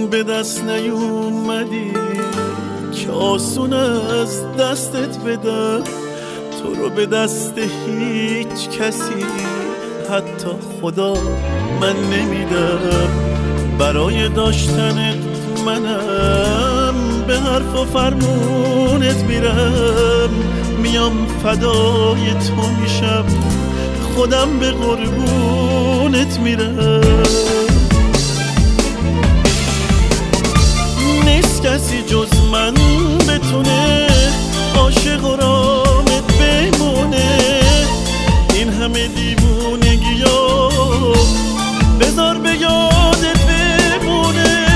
به دست نیومدی که آسون از دستت بدم، تو رو به دست هیچ کسی حتی خدا من نمیدم. برای داشتنت منم به حرف و فرمونت میرم، میام فدای تو میشم، خودم به قربونت میرم. نیست کسی جز من بتونه عاشق و رامت بمونه، این همه دیوونگی‌ها بذار به یادت بمونه.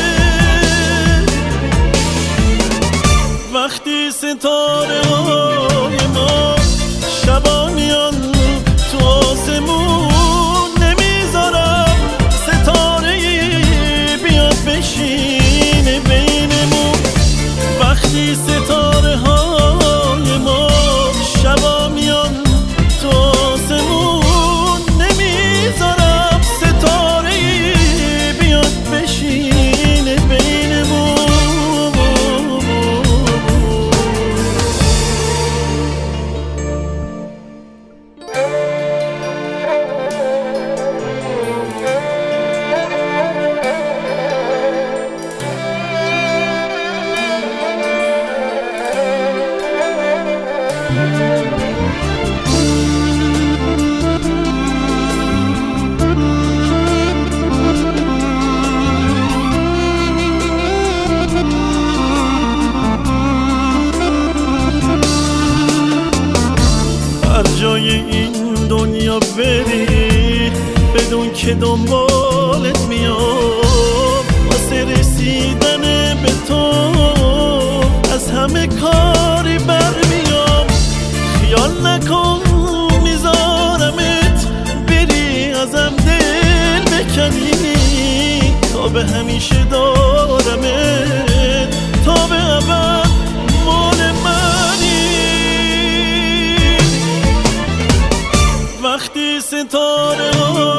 وقتی ستاره های ما شبا میان تو آسمون، نمیذارم ستاره‌ای بیاد بشینه بینمون. وقتی ستاره های ما شبا میان تو آسمون، نمیذارم ستاره‌ای بیاد بشینه بینمون. هر جای این دنیا بری بدون که دنبالت میام، واسه رسیدن به تو از همه کاری برمیام. خیال نکن میذارمت بری ازم دل بکنی، تا به همیشه دارمت، تا به ابد مال منی. وقتی ستاره